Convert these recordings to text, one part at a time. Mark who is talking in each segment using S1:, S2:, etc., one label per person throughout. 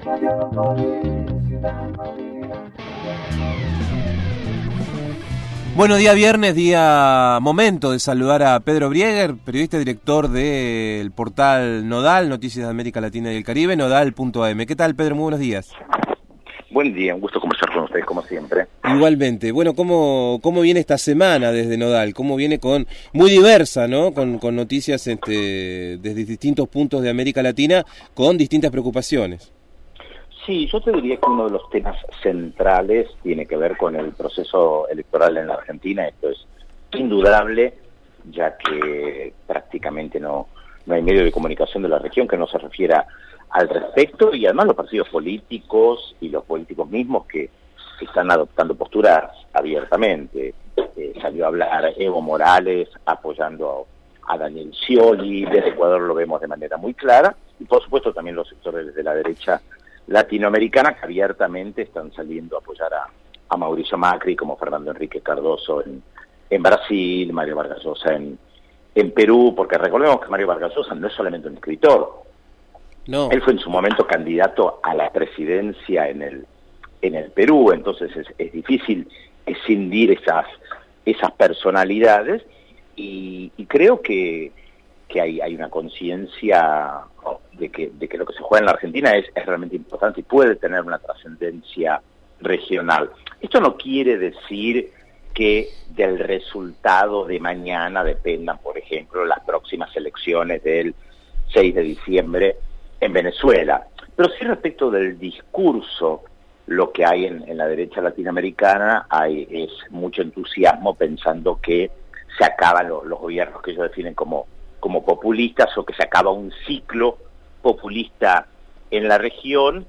S1: Bueno, día viernes, momento de saludar a Pedro Brieger, periodista y director del portal Nodal, Noticias de América Latina y el Caribe, nodal.am. ¿Qué tal, Pedro? Muy buenos días.
S2: Buen día, un gusto conversar con ustedes, como siempre.
S1: Igualmente. Bueno, ¿cómo viene esta semana desde Nodal? ¿Cómo viene muy diversa, ¿no? Con noticias desde distintos puntos de América Latina, con distintas preocupaciones.
S2: Sí, yo te diría que uno de los temas centrales tiene que ver con el proceso electoral en la Argentina. Esto es indudable, ya que prácticamente no hay medio de comunicación de la región que no se refiera al respecto, y además los partidos políticos y los políticos mismos que están adoptando posturas abiertamente. Salió a hablar Evo Morales apoyando a Daniel Scioli, desde Ecuador lo vemos de manera muy clara, y por supuesto también los sectores de la derecha latinoamericana que abiertamente están saliendo a apoyar a Mauricio Macri, como Fernando Enrique Cardoso en Brasil, Mario Vargas Llosa en Perú, porque recordemos que Mario Vargas Llosa no es solamente un escritor.
S1: No.
S2: Él fue en su momento candidato a la presidencia en el Perú, entonces es difícil escindir esas personalidades, y creo que hay una conciencia de que lo que se juega en la Argentina es realmente importante y puede tener una trascendencia regional. Esto no quiere decir que del resultado de mañana dependan, por ejemplo, las próximas elecciones del 6 de diciembre en Venezuela, pero sí respecto del discurso, lo que hay en la derecha latinoamericana es mucho entusiasmo pensando que se acaban los gobiernos que ellos definen como populistas, o que se acaba un ciclo populista en la región,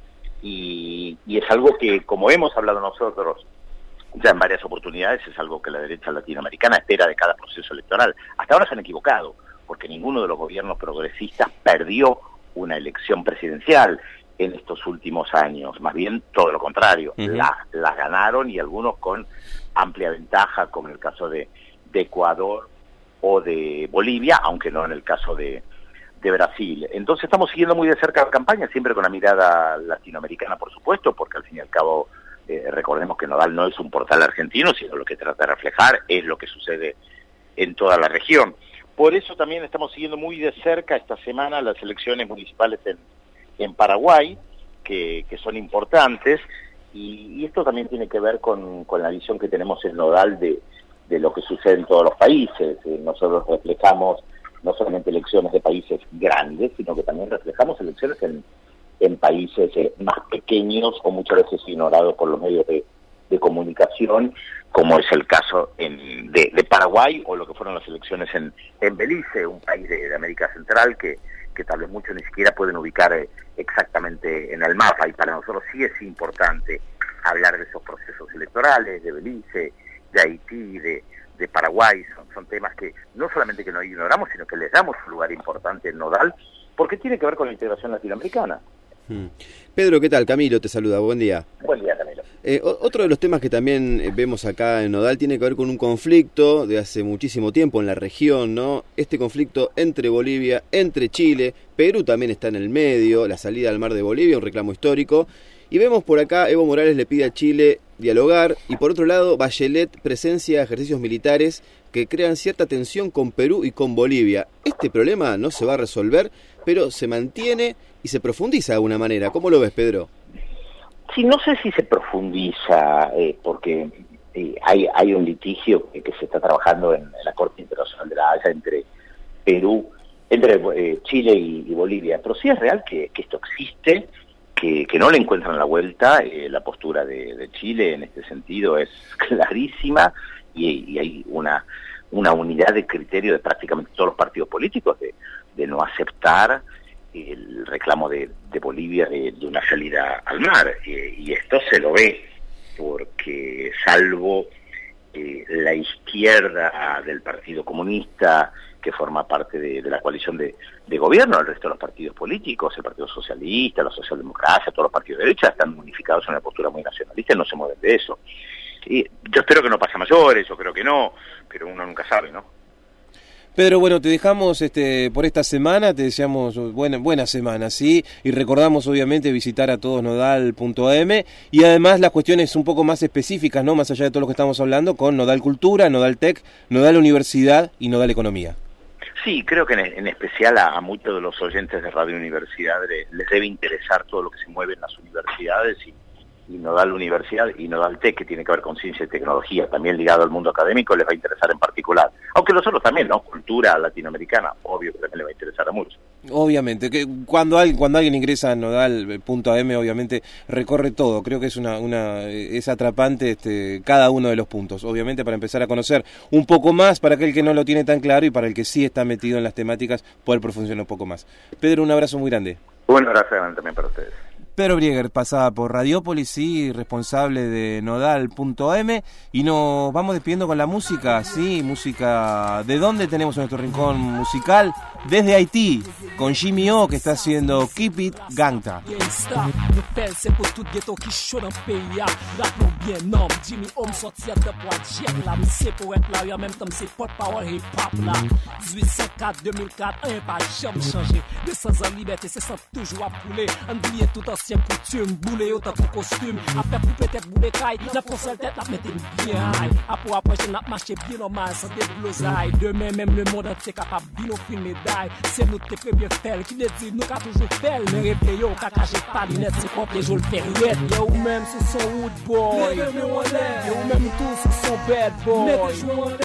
S2: y es algo que, como hemos hablado nosotros ya en varias oportunidades, es algo que la derecha latinoamericana espera de cada proceso electoral. Hasta ahora se han equivocado, porque ninguno de los gobiernos progresistas perdió una elección presidencial en estos últimos años, más bien todo lo contrario, la ganaron, y algunos con amplia ventaja, como en el caso de Ecuador o de Bolivia, aunque no en el caso de Brasil. Entonces estamos siguiendo muy de cerca la campaña, siempre con la mirada latinoamericana, por supuesto, porque al fin y al cabo recordemos que Nodal no es un portal argentino, sino lo que trata de reflejar es lo que sucede en toda la región. Por eso también estamos siguiendo muy de cerca esta semana las elecciones municipales en Paraguay, que son importantes, y esto también tiene que ver con la visión que tenemos en Nodal de lo que sucede en todos los países. Nosotros reflejamos no solamente elecciones de países grandes, sino que también reflejamos elecciones en países más pequeños o muchas veces ignorados por los medios de comunicación, como es el caso de Paraguay, o lo que fueron las elecciones en Belice, un país de América Central que tal vez muchos ni siquiera pueden ubicar exactamente en el mapa, y para nosotros sí es importante hablar de esos procesos electorales, de Belice, de Haití, de Paraguay. Son temas que no solamente que no ignoramos, sino que les damos un lugar importante en Nodal, porque tiene que ver con la integración latinoamericana.
S3: Pedro, ¿qué tal? Camilo te saluda, buen día.
S2: Buen día, Camilo.
S3: Otro de los temas que también vemos acá en Nodal tiene que ver con un conflicto de hace muchísimo tiempo en la región, ¿no? Este conflicto entre Bolivia, entre Chile, Perú también está en el medio, la salida al mar de Bolivia, un reclamo histórico. Y vemos por acá, Evo Morales le pide a Chile dialogar, y por otro lado, Bachelet presencia ejercicios militares que crean cierta tensión con Perú y con Bolivia. Este problema no se va a resolver, pero se mantiene y se profundiza de alguna manera. ¿Cómo lo ves, Pedro?
S2: Sí, no sé si se profundiza, porque hay un litigio que se está trabajando en la Corte Internacional de la Haya entre Chile y Bolivia, pero sí es real que esto existe, que no le encuentran la vuelta. La postura de Chile en este sentido es clarísima, y hay una unidad de criterio de prácticamente todos los partidos políticos de no aceptar el reclamo de Bolivia de una salida al mar, y esto se lo ve, porque salvo la izquierda del Partido Comunista, que forma parte de la coalición de gobierno, el resto de los partidos políticos, el Partido Socialista, la Socialdemocracia, todos los partidos de derecha están unificados en una postura muy nacionalista y no se mueven de eso. Y yo espero que no pase a mayores, yo creo que no, pero uno nunca sabe, ¿no?
S1: Pedro, bueno, te dejamos por esta semana, te deseamos buena semana, ¿sí? Y recordamos obviamente visitar a todos nodal.am y además las cuestiones un poco más específicas, ¿no? Más allá de todo lo que estamos hablando, con Nodal Cultura, Nodal Tech, Nodal Universidad y Nodal Economía.
S2: Sí, creo que en especial a muchos de los oyentes de Radio Universidad les debe interesar todo lo que se mueve en las universidades y Nodal Universidad y Nodal Tech, que tiene que ver con ciencia y tecnología, también ligado al mundo académico, les va a interesar en particular. Aunque los otros también, ¿no? Cultura latinoamericana, obvio que también les va a interesar a muchos.
S1: Obviamente, que cuando alguien ingresa a nodal.am, obviamente recorre todo. Creo que es atrapante cada uno de los puntos. Obviamente para empezar a conocer un poco más, para aquel que no lo tiene tan claro y para el que sí está metido en las temáticas, poder profundizar un poco más. Pedro, un abrazo muy grande.
S2: Un abrazo grande también para ustedes.
S1: Pedro Brieger pasaba por Radiópolis, y responsable de Nodal.am, y nos vamos despidiendo con la música, ¿sí? Música, ¿de dónde tenemos nuestro rincón musical? Desde Haití, con Jimmy O, que está haciendo Keep It Gangsta.
S4: Ancien coutume, boule yo tant costume. Après pour peut-être boule caille, la conseil tête la mette bien. Après je n'a marché bien normal sans des blousailles. Demain même le monde entier capable de nous fin médaille. C'est nous te premier faire qui le dit nous qu'a toujours fait. Mais réveil yo qu'a caché pas lunette c'est propre les jours le période. Yo même sous son wood boy. Yo même tous sous son bad boy.